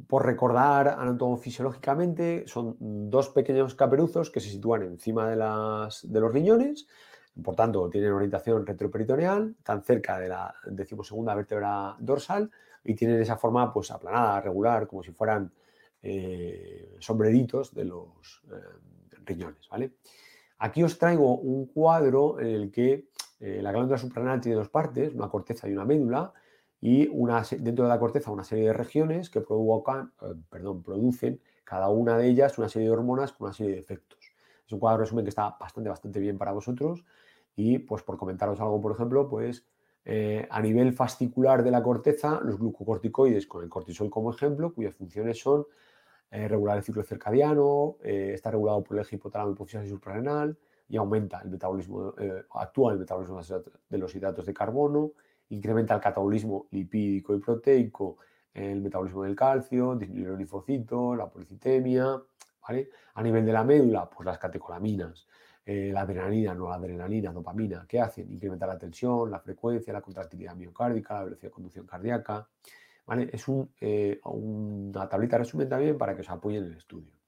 Por recordar anatomofisiológicamente, son dos pequeños caperuzos que se sitúan encima de los riñones, por tanto, tienen orientación retroperitoneal, tan cerca de la 12ª vértebra dorsal y tienen esa forma pues aplanada, regular, como si fueran sombreritos de los riñones, ¿vale? Aquí os traigo un cuadro en el que la glándula suprarrenal tiene dos partes, una corteza y una médula, y dentro de la corteza una serie de regiones que producen cada una de ellas una serie de hormonas con una serie de efectos. Es un cuadro resumen que está bastante bien para vosotros y pues por comentaros algo, por ejemplo, pues a nivel fascicular de la corteza, los glucocorticoides con el cortisol como ejemplo, cuyas funciones son regular el ciclo circadiano, está regulado por el eje hipotálamo hipófisis y suprarrenal y aumenta el metabolismo, actúa en el metabolismo de los hidratos de carbono, incrementa el catabolismo lipídico y proteico, el metabolismo del calcio, disminuye los linfocitos, la policitemia, ¿vale? A nivel de la médula, pues las catecolaminas, la adrenalina, noradrenalina, dopamina, ¿qué hacen? Incrementar la tensión, la frecuencia, la contractilidad miocárdica, la velocidad de conducción cardíaca, ¿vale? Es una tablita resumen también para que os apoyen en el estudio.